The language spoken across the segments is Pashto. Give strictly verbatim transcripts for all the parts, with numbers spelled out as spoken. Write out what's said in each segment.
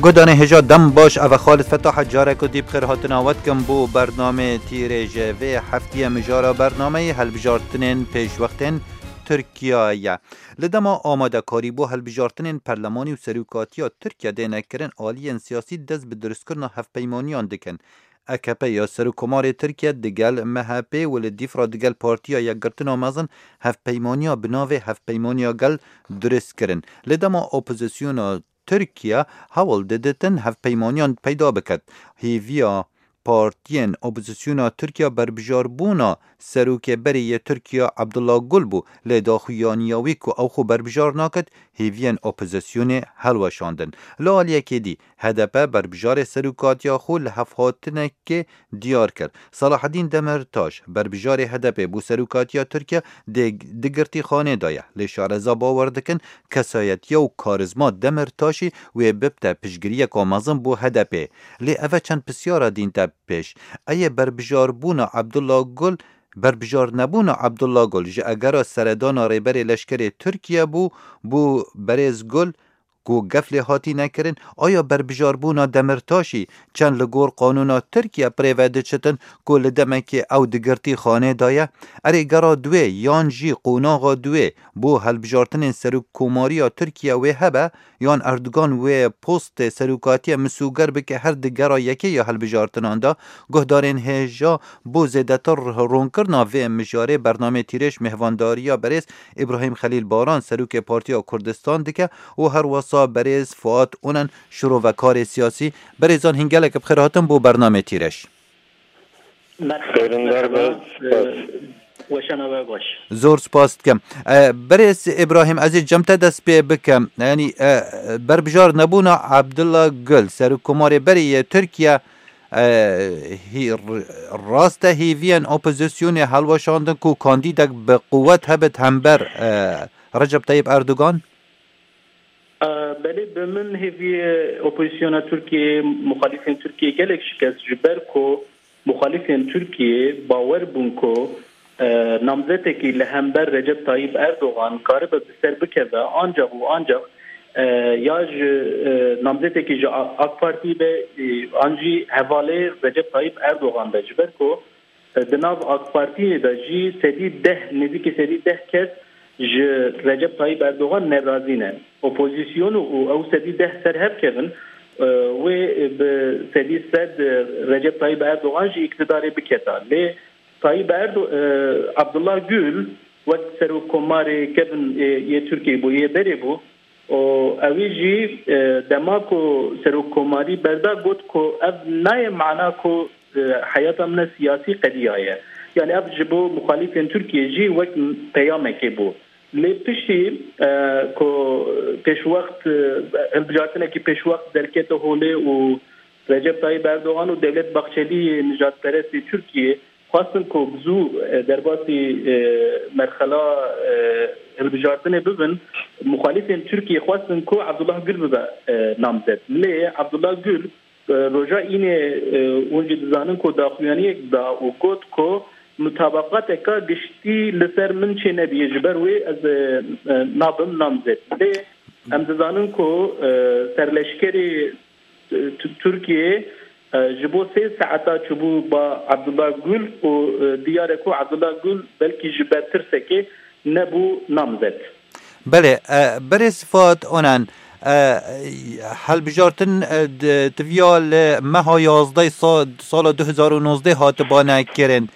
گودانه هجا دم باش او خالد فتاح جاره که دیب خیر هاتناوت کم بو برنامه تیره جوه هفتی مجارا برنامه هلبجارتنین پیش وقتن ترکیه لدما آماده کاری بو هلبجارتنین پرلمانی و سروکاتی ترکیه دینه کرن آلین سیاسی دست به درست کرنا هفت پیمانیان دکن اکپه یا سروکمار ترکیه دگل مهپه ول دیفرا دگل پارتیا یا گرتنا مازن هفت پیمانیا بناوه هفت پیمانیا گل درست کرن لدما اپوزیسیون ترکیه هول ددتن هف پیمانیان پیدا بکد هیویا پارتین اپوزیسیونا ترکیه بربجار بونا سروک بری ترکیه عبدالله گل بو لیدا خویانیاوی که او خو بربجار ناکد هیوین اپوزیسیون هلوشاندن لالیه که دی هدپه بربجار سروکاتیا خو لحفاتنه که دیار کرد صلاح الدین دمرتاش بربجار هدپه بو سروکاتیا ترکیه دگرتی خانه دایه لشارزا باوردکن کسایتی و کارزما دمرتاشی و ببتا پشگریه کامازن بو هدپه لی اوه چند پسیارا دین تا پیش ایه بربجار بونا عبدالله گل بربجار نبونا عبدالله گل جه اگر سردان ریبر لشکر ترکیه بو بو برز گل کو گفل هاتی نکرن آیا بربجار بونا دمرتاشی چند لگور قانونا ترکیه پریوده چتن کو لدمکی او دگرتی خانه دایه اری گرا دوی یان جی قوناغا دوی بو هلبجارتن سروک کوماریا ترکیه و هبه یان اردوگان و پوست سروکاتی مسوگر بکه هر دگرا یکی یا هلبجارتنان دا گهدارین هجا بو زیدتر رون کرنا و مجاره برنامه تیرش مهوانداریا برس ابراهیم خلیل باران سروک پارتیا کردستان دکه و هر وصا برز فواد اونن شروع و کار سیاسی برزان هنگله که بخیر هاتم بو برنامه تیرش زور سپاس کم برز ابراهیم عزیز جمته دست پی بکم یعنی بربجار نبونا عبدالله گل سروکمار بری ترکیه هی راسته هیوین اپوزیسیون هلوشاندن کو کاندیدک به قوت هبت همبر رجب طیب اردوگان بله به من هیوی اپوزیسیون ترکیه مخالفین ترکیه گلک شکست جبر کو مخالفین ترکیه باور بون کو نامزده که لهمبر رجب طیب اردوغان کار به بسر بکده آنجا و آنجا یا نامزده که جا اک پارتی به آنجی حواله رجب طیب اردوغان ده جبر کو دناو اک پارتی ده جی سدی ده نزدیک سدی ده کس ج رجب طیب اردوغان نرازینه اپوزیسیون و او سدی ده سر هف کردن و به سدی صد رجب طیب اردوغان جی اقتداری بکتا لی طیب اردو عبدالله گل وقت سرو کمار کبن یه ترکی بو یه بری بو و اوی جی دماکو سرو کماری بردا گوت کو اب نای معنا کو حیات امن سیاسی قدیایه یعنی اب جبو مخالفین ترکیه جی وقت پیامه که بو لی پشتی که پیش وقت البجارتنه که پیش وقت درکت هوله و رجب طیب اردوغان و دولت بخشلی نجات پرستی ترکیه خواستن که بزو در باسی مرحله البجارتنه ببن مخالفین ترکیه خواستن که عبدالله گل ببه نامزد لی عبدالله گل رجا اینه اونجا دزانن که داخویانی یک دا و گوت که مطابقات که گشتی لسر من چه نبیه جبر وی از نابم نامزد لی هم دزانن که سرلشکری ترکیه جبو سه ساعتا چبو با عبدالله گل و دیاره که عبدالله گل بلکی جبر ترسه که نبو نامزد بله برای صفات اونن هل بجارتن تویال مها یازده سال دو هزار و نوزده هات بانه کرن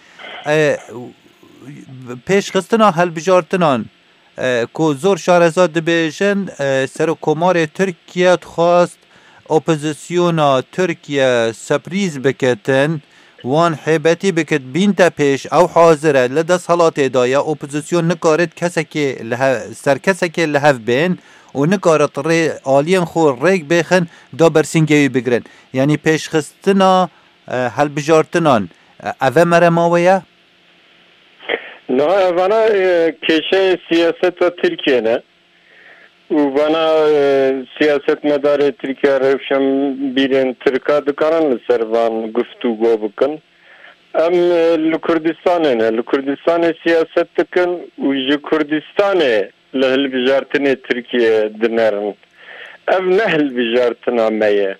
پیش خستنا هل بجارتنان که زور شارزاد بیشن سر کمار ترکیه خواست اپوزیسیونا ترکیه سپریز بکتن وان حیبتی بکت بینتا پیش او حاضره لدست حالات دایه اپوزیسیون نکارد کسی که سر کسی که لحف بین و نکارد ری آلین خور ریگ بخن دا برسینگوی بگرن یعنی پیش خستنا هل بجارتنان اوه مرماویه؟ نه وانا کشه سیاست و ترکیه نه و وانا سیاست مدار ترکیه روشم بیرین ترکا دکارن لسر وان گفتگو بکن ام لکردستانه نه لکردستان سیاست دکن و جه کردستانه لهل بجارتنه ترکیه دنرن ev ne hilbijartina me ye.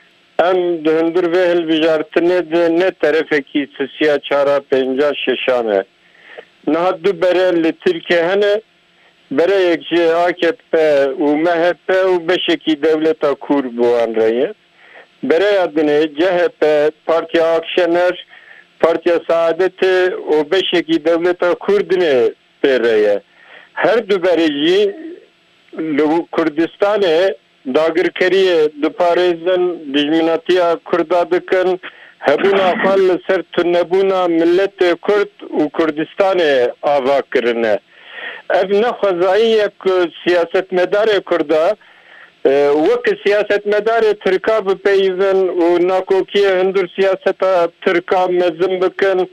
Em dihindir ve hilbijartinê de ne terefekî sisiya çara pênca şeşan e. Niha du bere li Tirkiye hene, bereyek ji A K P û M H P û beşekî devleta Kur bi wan re ye. Bereya dinê C H P, Partiya Akşener, Partiya Saadetê û beşekî devleta Kurdinê pê re ye. Her du berê jî li Kurdistanê dagirkeriyê diparêzin, dijminatiya Kurda dikin, hebûna xwe li ser tunebûna milletê Kurd û Kurdistanê ava kirine. Ev ne xwezayî ye ku siyasetmedarê Kurda wek siyasetmedarê Tirka bipeyivin û nakokiyê hundir siyaseta Tirka mezin bikin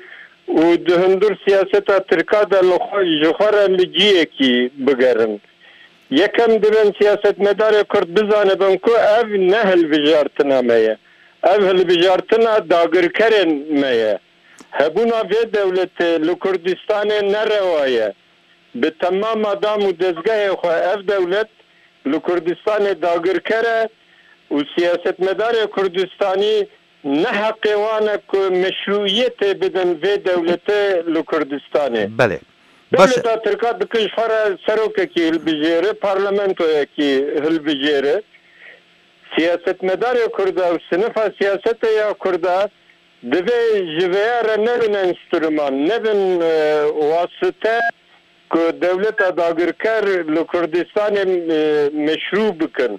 û di hundir siyaseta Tirka de ji xwe re li ciyekî bigerin. Yekem dibin siyasetmedarê Kurd bizanibin ku ev ne hilbijartina me ye. Ev hilbijartina dagirkerên me ye. Hebûna vê dewletê li Kurdistanê nerewa ye. Bi temama dam û dezgehê xwe ev dewlet li Kurdistanê dagirker e û siyasetmedarê Kurdistanî ne heqê wan e ku meşruiyetê bidin vê dewletê li Kurdistanê. Belê. Devleta Tirka dikin ji xwe re serokekî hilbijêre, parlamentoyekî hilbijêre. Siyasetmedarê Kurda û sinifa siyasetê ya Kurda divê ji vêya re nebin enstrûman, nebin wasite ku devleta dagirker li Kurdistanê meşru bikin.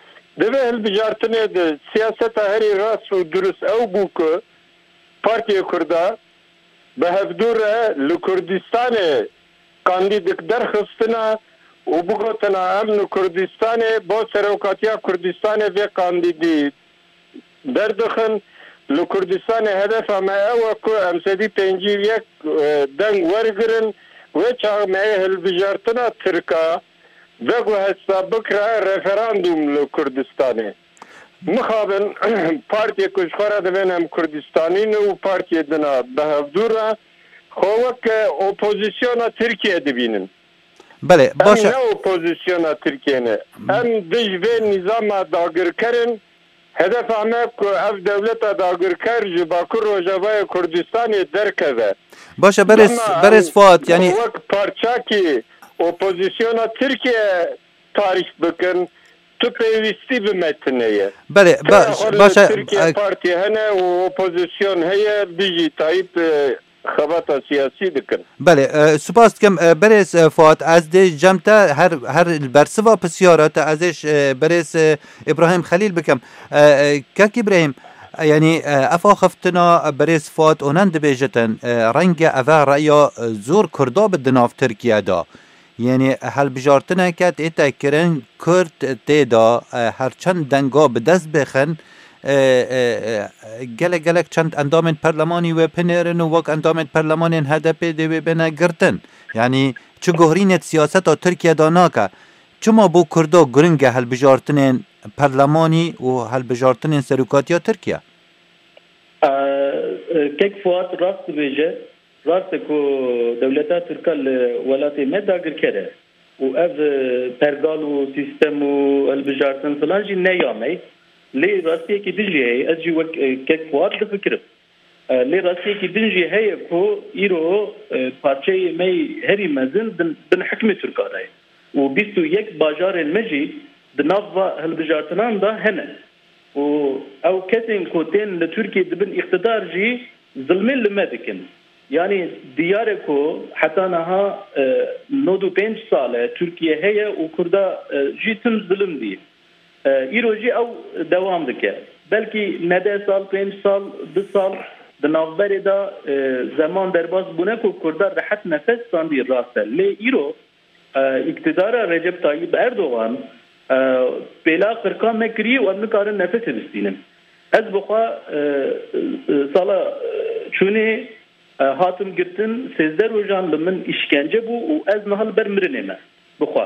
Divê hilbijartinê de siyaseta herî rast û durist ew bû ku Partiya Kurda bi hevdû re li Kurdistanê kandîdik derxistina û bigotina em li Kurdistanê bo serokatiya Kurdistanê vê kandîdî derdixin. Li Kurdistanê hedefa me ew e ku em sedî pêncî yek deng wergirin ve çağmeye hilbijartina Tirka ve gu hesab bikra referandum li Kurdistanê. Mixabin partiye ku ji xwe re divên em Kurdistanîn û partiye dina bi hevdû re xwe wek opozisyona Tirkiye dibînin. Belê, baş Em ne opozisyona Tirkiye ne. Em dij vê nîzama dagirkerin hedefa me ku ev devleta dagirker ji Bakur Rojavayê Kurdistanê derkeve. Başa berez berez Fuat yani wek parçakî opozisyona Tirkiye tarih bikin tu pêwîstî bi metinê ye. Belê, başa Tirkiye Partiye hene û opozisyon heye bijî Tayyip xebata siyasî dikin. Belê, spas dikim berez Fuat ez dê cem te her her bersiva pisyara te ez ê berez İbrahim Xelîl bikim. Kek İbrahim yani efa xeftina berez Fuat onan dibêjitin renge eva raya zor Kurda bi di nav Tirkiye da. Yani hilbijartineke tê te kirin Kurd tê da herçend denga bi dest bixin gelek gelek çend endamên perlemanî wê pinêrin û wek endamên perlemanên H D P dê wê bine girtin. Yani çi guhrînê siyaseta Tirkiye da nake. Çima bû Kurda giring e hilbijartinên perlemanî û hilbijartinên serokatiya Tirkiye? Kek Fuat rast dibêje rast ku devleta Tirka li welatê me dagirker e û ev pergal û sîstem û hilbijartin filan jî neyame. Lê rastiyekî din jî heye ez jî wek Kek Fuat difikirim. Lê rastiyekî din jî heye ku îro parçeyê me herî mezin din hikmê Tirka de ye û bîst û yek bajarên me jî di nav hilbijartinan da hene. û ew kesên ku tên li Tirkiye dibin iqtidar jî zilmê li me dikin. Yani diyare ku heta niha nod û pênc sal e Tirkiye heye û Kurda jî tim zilim dî. Îro jî ew dewam dike. Belkî nede sal, pênc sal, du sal di navberê da zeman derbas bûne ku Kurda rehet nefes sandî rast e. Lê îro iktidara Recep Tayyip Erdoğan pêla qirkan me kiriye û em nikarin nefesê bistînin. Ez bixwe sala çûnê hatim girtin sêzdeh rojan li min îşkence bû û ez nihal ber mirinê me bixwe.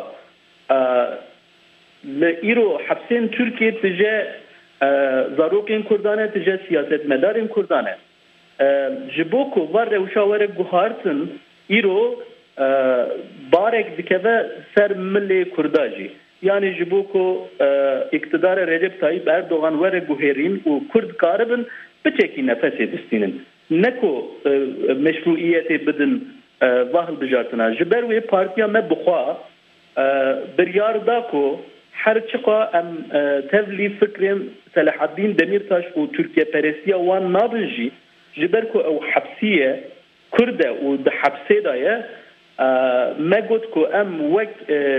Li îro hepsên Tirkiye tije zarokên Kurdan e tije siyasetmedarên Kurdan e. Ji bo ku var rewşa were guhartin îro barek dikeve ser milê Kurda jî. yani ji bo ku iktidara Recep Tayyip Erdoğan were guherîn û Kurd karibin biçekî nefesê bistînin. Ne ku meşruiyetê bidin vahil bijartina. Ji ber wê partiya me bixwe biryar da ku her çiqa em tevlî fikrên Selahaddin Demirtaş û Türkiye perestiya wan nabin jî ji ber ku ew hepsiye Kurd e û di hepsê de ye me got ku em wek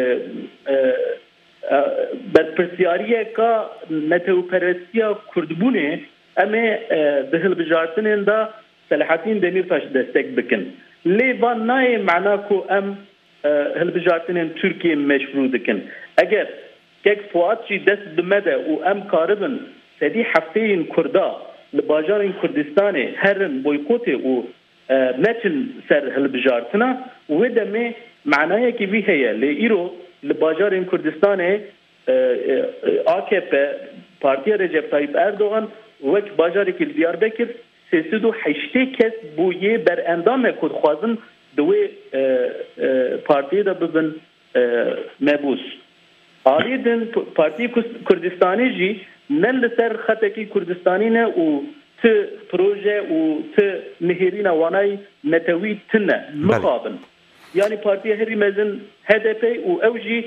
berpirsiyariyeka neteperestiya Kurdbûnê em ê di hilbijartinên da Selahaddin Demirtaş destek bikin. Lê van nayê mena ku em hilbijartinên Türkiye meşru dikin. Eger kek Fuat jî dest bimede û em karibin sedî hefteyên Kurda li bajarên Kurdistanê herin boykotê û neçin ser hilbijartina wê demê menayekî vî heye. Lê îro li bajarên Kurdistanê A K P Partiya Recep Tayyip Erdoğan wek bajarekî li Diyarbekir sêsîd û heştê kes bûyê berendame ku dixwazin di wê partiyê de bibin mebûs. Alî din Partiyê Kurdistanê jî ne li ser xetekî Kurdistanî ne û ti proje û ti nihêrîna wanayî netewî tune mixabin. Yani partiya herî mezin H D P û ew jî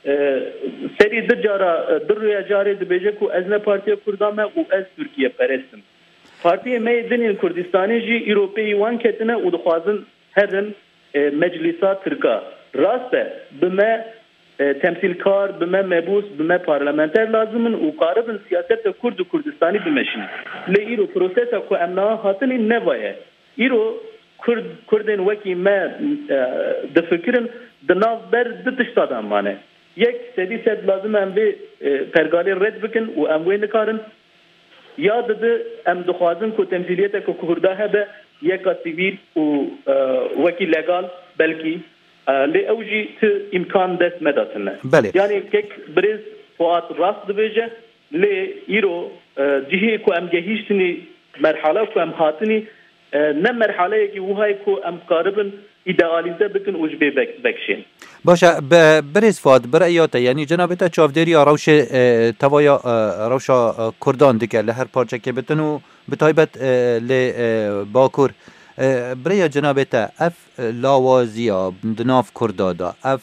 serî di cara di rûya carê dibêje ku ez ne Partiya Kurdan me û ez Türkiye perestim. Partiyê me dinên Kurdistanê jî îropeyî wan ketine û dixwazin herin meclîsa Tirka. Rast e bi me temsîlkar, bi me mebûs, bi me parlamenter lazim in û karibin siyaseta Kurd û Kurdistanî bimeşînin. Lê îro prosesa ku em niha hatinê nevaye. Îro Kurd Kurdên wekî me difikirin di nav ber di tişta de mane. Yek sedî sed lazim em vê pergalê red bikin û em wê nikarin. Ya didi em dixwazin ku temsîliyeta ku Kurda hebe yeka sivîl û wekî legal belkî lê ew jî ti imkan dest medatine. Yani kek birêz Fuat rast dibêje lê îro cihê ku em gehîştinî merhala ku em hatinî ne merhaleyekî wihayê ku em karibin idealîze bikin û ji bê vekşên. Başa birêz Fuat biraya te yanî cenabê te çavdêriya rewşê tevaya rewşa Kurdan dike li her parçekê bitin û bi taybet lê Bakur. Biraya cenabê te ev lawaziya di nav Kurda da ev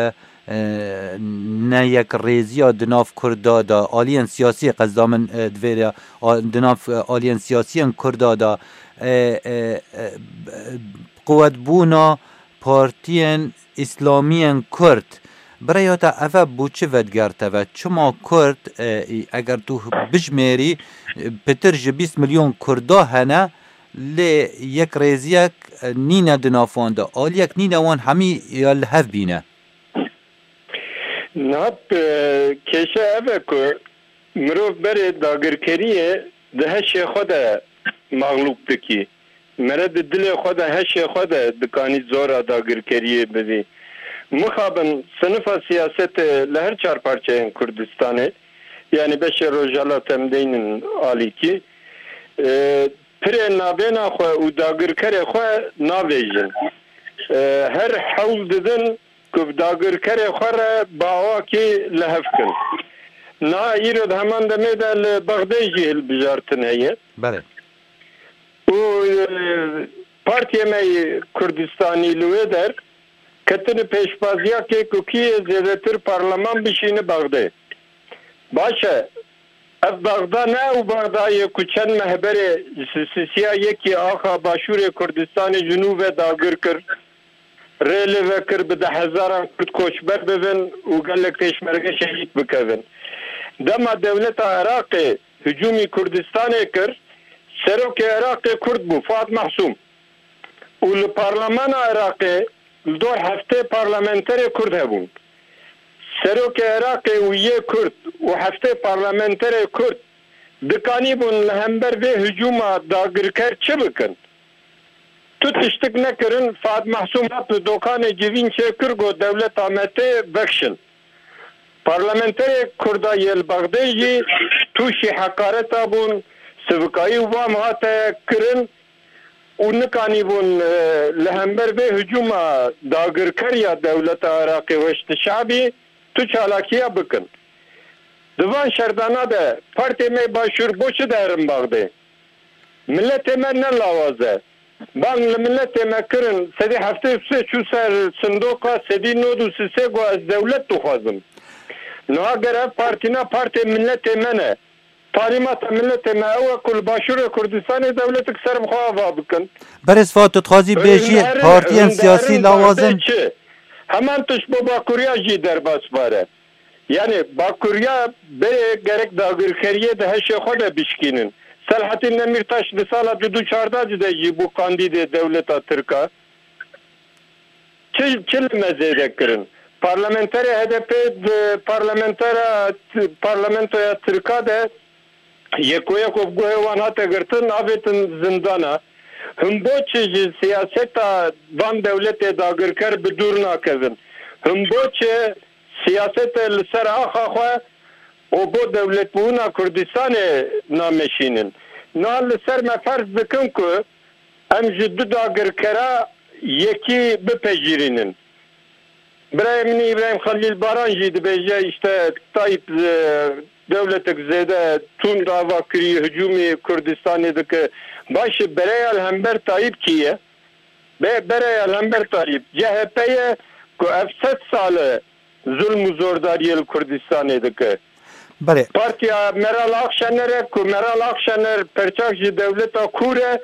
neyekrêziya di nav Kurda da aliyên siyasî qezda min divêre di nav aliyên siyasiyên Kurda da quwetbûna partiyên İslamiyên Kurd biraya te ev bû çi vedgert ve çima Kurd eger tu bijmêrî pitir ji bîst milyon Kurda hene lê yek rêziyek nîne di navwan de aliyek nîne wan hemî ya li hev bîne. Nap keşe ev ku mirov berê dagirkeriyê di heşê xwe de mağlup dikî. Mere di dilê xwe de heşê xwe de dikanî zora dagirkeriyê bidî. Mixabin sinifa siyasetê li her çar parçeyên Kurdistanê yani beşê rojala tem deynin alîkî pirê navêna xwe û dagirkerê xwe navêjin. Her hewl didin ku dagirkerê xwe re bawakî li hev kin. Na îro di heman demê de li Bexdê jî hilbijartin heye. Belê. û Partiya me Kurdistanî li wê der ketine pêşbaziyakê ku kî zêdetir parleman bişîne Bexdê. Baş e ev Bexda ne û Bexdayê ku çend mehberê sisiya yekî axa Başûrê Kurdistanê Jinûvê dagir kir. Rê li vekir bi de hezaran Kurd koçber bibin û gelek pêşmerge şehîd bikevin. Dema devleta Iraqê hücûmî Kurdistanê kir Serokê Iraqê Kurd bû Fuat Mehsûm û li parlemana Iraqê li dor heftê parlamenterê Kurd hebûn. Serokê Iraqê û yê Kurd û heftê parlamenterê Kurd dikanîbûn li hember vê hücûma dagirker çi bikin? Tu tiştik nekirin Fuat Mehsûm hat li dokanê civîn çêkir got dewleta metê vekşin. Parlamenterê Kurda yê li Bexdê jî tûşî hekareta bûn Sivkayî vam hate kirin û nikanîbûn li hember vê hücûma dagirkeriya dewleta Iraqê weşti şabî تو چالاکیه بکن دوان شردانا ده پارتی می باشور بوچه دارم باغده ملت من نه لاوازه بان ملت ما کرن سدی هفته سه چو سر صندوقا سدی نود و سه گو از دولت تو خوازم نو اگر پارتینا پارتی ملت منه تعلیمات ملت ما او کل باشور کردستان دولت سر مخواه بکن برس فات تخوازی بیجی پارتیان سیاسی لوازم همان توش با باکوریا جی در باس باره یعنی باکوریا به gerek dagirkeriye de her şey xoda bişkinin Selahattin Demirtaş de sala du çarda de bu kandide devlet Türkiye çil çil mezede kirin parlamenter H D P parlamenter parlamentoya Türkiye de yekoya kovgoye wan hata girtin avetin zindana hım boçe siyaseta van devlete dagirker bi dur nakevin hım boçe siyasete li ser axa xwe o bo devlet bûna Kurdistanê nameşînin na li ser me ferz dikim ku em ji du dagirkera yekî bipejirînin birayê min İbrahim Halil Baran jî dibêje işte Tayyip devletek zêde tûn dava kiriye hücumê Kurdistanê dike baş bereyal hember Tayyip kiye be bereyal hember Tayyip C H P'ye ku ev sed sale zulm û zordariyê Kurdistanê dike Bale Partiya Meral Akşener'e ku Meral Akşener perçak ji devleta Kur e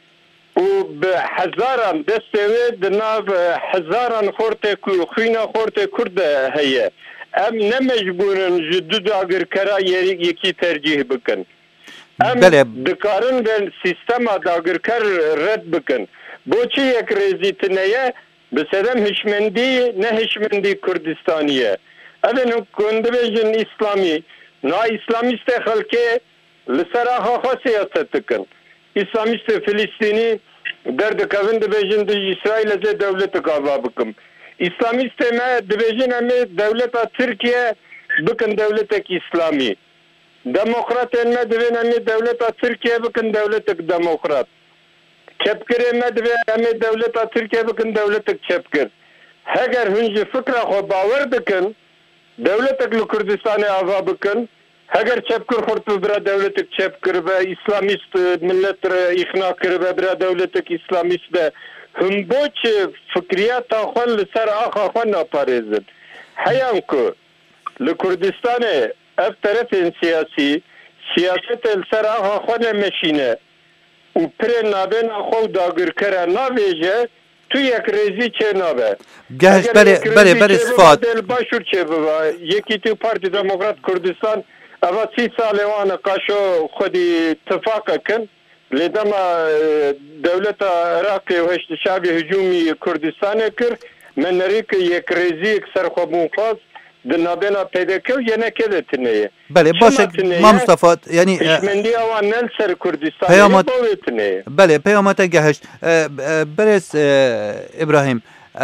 û bi hezaran destê wê di nav hezaran xortê ku xwîna xortê Kurd de heye em ne mecburin ji du dagirkera yekî tercih bikin em dikarin ve sistema dagirker red bikin boçî yek rêzîtineye bi sedem hişmendî ne hişmendî Kurdistaniye evên kundibêjin İslamî na İslamîst xelkê li ser axa siyaset dikin İslamîst Filistînî derdikevin dibêjin di İsraîlê zê devletek ava bikim İslamîstê me dibêjin em ê devleta Tirkiye bikin devletek İslamî demokratên me divên em ê devleta Tirkiye bikin devletek demokrat çepkirê me divê em ê devleta Tirkiye bikin devletek çepkir heger hûn ji fikra xwe bawer dikin devletek li Kurdistanê ava bikin heger çepkir xurt bira devletek çepkir ve İslamîst millet re îxna kir ve bira devletek İslamîst de hûn boçê fikriyata xwe li ser axa xwe naparêzin heyan ku li Kurdistanê ev terefên siyasî siyasetê li ser axa xwe nemeşîne û pirê navêna xwe û dagirkera navêje tu yek rêzî çê nabe Gehiş bere bere bere sifat başûr çê bibe yekî tu Parti Demokrat Kurdistan eva sî salê wan qaşo xwedî tifaqekin lê dema devleta Iraqê û heştişabî hücumî Kurdistanê kir me nerî yek rêzî serxwebûn xwaz di navêna P D K û yenekê de tineye Bele başek ma Mustafa yani hişmendiya wan nel ser Kurdistanê Peyamat bavê tineye Bele peyamata gehiş beres İbrahim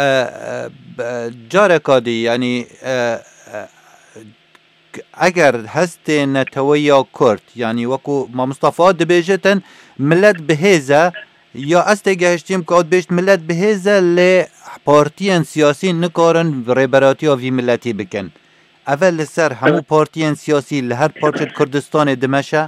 careka dî yani eger hestê neteweya Kurd yani wekû ma Mustafa dibêje millet bihêze ya ez tê gehiştîm ku bêjt millet bihêze lê partiyên siyasî nikarin rêberatiya vî milletî bikin ev li ser hemû partiyên siyasî li her parçe Kurdistanê dimeşe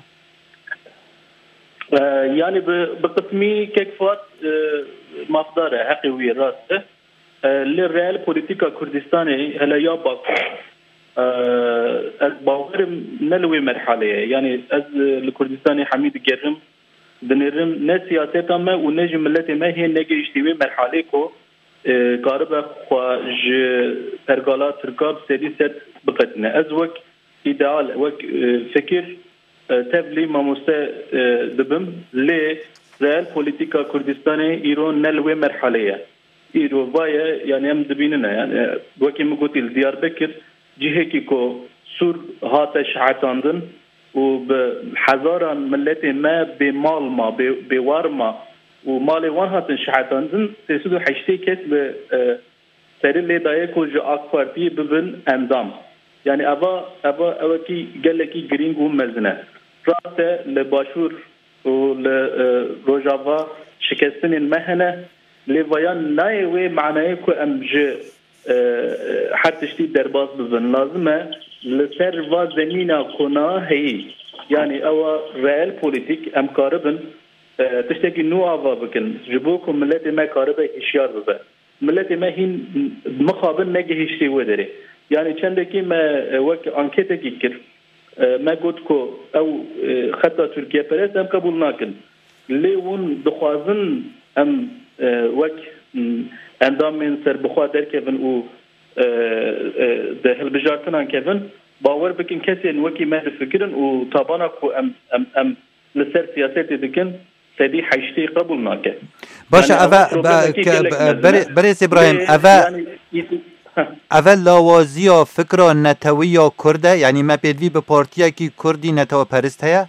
yani bi qismî kekfat mafdar e heqê wî rast e li real polîtika Kurdistanê hele ya Bakur ez bawerim ne li wê merheleyê yani ez li Kurdistanê hemî digerim dinêrim ne siyaseta me û ne ji milletê me hê negehîştî wê merhelê ku karibe xwe ji pergala Tirka bi sedî sed biqetine ez wek îdeal wek fikir tevlî mamoste dibim lê real polîtika Kurdistanê îro ne li wê merhelê ye îro vaye yani em dibînine yani wekî min gotî li Diyarbekir cihekî ku Sûr hate şihetandin û bi hezaran milletê me bê mal ma bê war ma û malê wan hatin şihetandin sê sed û heştê kes bi serê lê daye ku ji AK Partiyê bibin endam yani eva eva evekî gelekî girîng û mezin e rast e li başûr û li Rojava şikestinên me hene lê vayan nayê wê manayê ku em ji هر تشتی درباز ببن لازمه لسر و زمینه کنا هی یعنی او رئال پولیتیک امکاربن تشتکی نو آوا بکن جبو که ملت ما کاربه هشیار ببه ملت ما هین مخابن نگه هشتی و داره یعنی چندکی ما وقت انکته کی کرد ما گفت که او خطا ترکیه پرست هم قبول نکن لیون دخوازن ام وقت اندام من سر بخواه در کهون او ده هلبجارتنان کهون باور بکن کسی وکی ما فکرن و تابانا کو ام ام ام لسر سیاست دکن سدی حشتی قبول نکه باشه اول بريس ابراهيم اول اول لاوازی یا فکر نتوی یا کرده یعنی ما پیدوی به پارتیا کی کردی نتو پرست هیا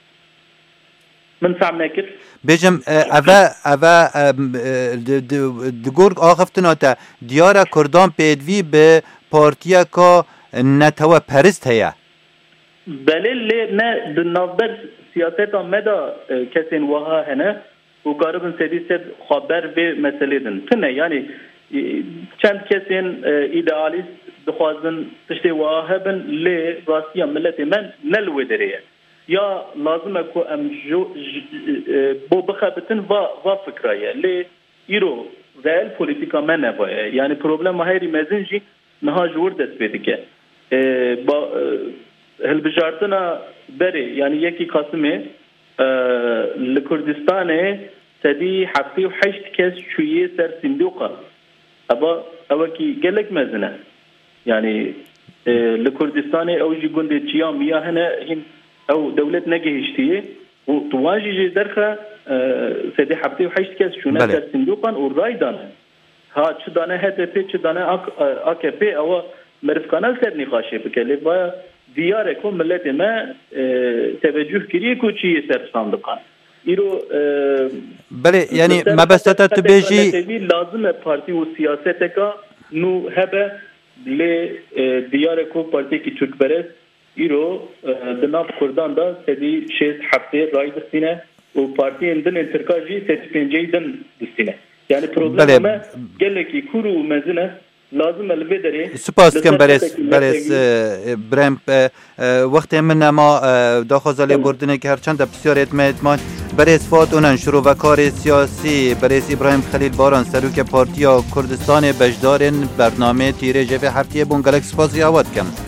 من فهم نکرد بجم اول اول دگور آخفتنا تا دیار کردان پیدوی به پارتیا کا نتو پرست هیا بله لی نه دنابر سیاست آمده کسی وها هنه و قاربن سدی سد خبر به مسئله دن تنه یعنی چند کسی ایدئالیست دخوازن تشتی وها بن لی راستی ملت من نلوی دریه یا لازمه که ام جو بو بخابتن و و فکرایه لی ایرو رئال پولیتیکا من نبایه یعنی پروبلم هایری مزنجی نها جور دست بیده که با هلبجارتنا بری یعنی یکی قسمه لکردستانه سدی حقی و حشت کس چویه سر صندوقه ابا اوا کی گلک مزنه یعنی لکردستانه اوجی گنده چیام یا هنه او دولت نگهشتیه و تواجی درخه سدی حقی و حشت کس چونه سر صندوقه و رای دانه ها چه دانه هدفه چه دانه آکپی او مرفکانل سر نقاشه بکلی باید دیاره که ملت ما توجه کریه که چیه سر صندوقان ایرو بله یعنی مبسطه تو بیجی لازم پارتی و سیاست که نو هبه لی دیاره که پارتی که ترک برست ایرو دناب کردان دا سدی شیست هفته رای دستینه و پارتی اندن انترکاجی سدی پنجه دن دستینه یعنی پروبلم ما گله که کرو و مزنه لازم الوی داره سپاس کم برس برس برم وقت من ما داخل بردنه که هرچند بسیار اتماد برس فات اونن شروع و کار سیاسی برس ابراهیم خلیل باران سروک پارتیا کردستان بجدارن برنامه تیره جوه هفته بون گلک سپاسی آواد کم